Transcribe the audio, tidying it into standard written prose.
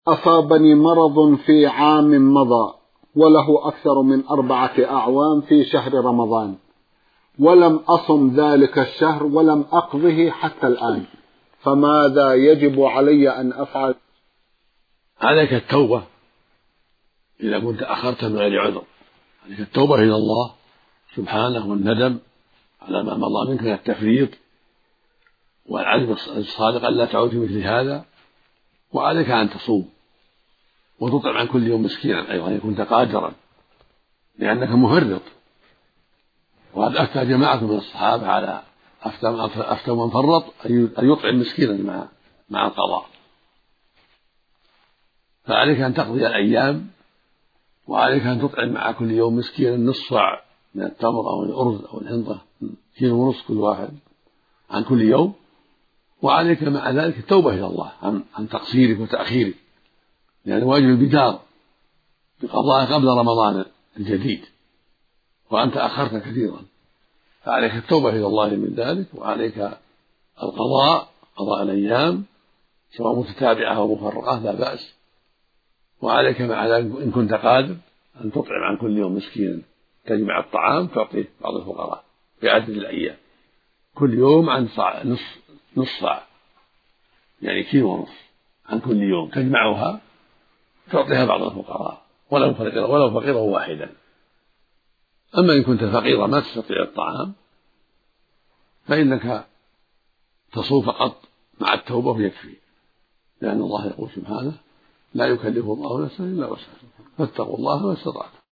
أصابني مرض في عام مضى وله أكثر من 4 أعوام في شهر رمضان، ولم أصم ذلك الشهر ولم أقضه حتى الآن، فماذا يجب علي أن أفعل؟ عليك التوبة إذا كنت أخرت من غير عذر، عليك التوبة إلى الله سبحانه والندم على ما مضى منك من التفريط والعزم الصادق ألا تعود في مثل هذا، وعليك أن تصوم وتطعم عن كل يوم مسكينا أيضا إن كنت قادرا لأنك مفرط. وقد أفتى جماعة من الصحابة على أفتى من فرط أن يطعم مسكينا مع القضاء. فعليك أن تقضي الأيام، وعليك أن تطعم مع كل يوم مسكينا نصف صاع من التمر أو الأرز أو الحنطة، 1.5 كيلو كل واحد عن كل يوم. وعليك مع ذلك التوبة إلى الله عن تقصيرك وتأخيرك، لأن واجب البدار بقضاء قبل رمضان الجديد وأنت أخرت كثيرا، فعليك التوبة إلى الله من ذلك، وعليك قضاء الأيام سواء متتابعة أو مفرقة لا بأس. وعليك مع ذلك إن كنت قادر أن تطعم عن كل يوم مسكينا، تجمع الطعام تعطيه بعض الفقراء في عدد الأيام كل يوم عن نصف صاع، يعني 1.5 كيلو عن كل يوم تجمعها تعطيها بعض الفقراء ولو فقيرا واحدا. أما إن كنت فقيرا ما تستطيع الطعام فإنك تصوم فقط مع التوبة ويكفي، لأن الله يقول سبحانه لا يكلف الله نفسا إلا وسعها فاتقوا الله ما استطعتم.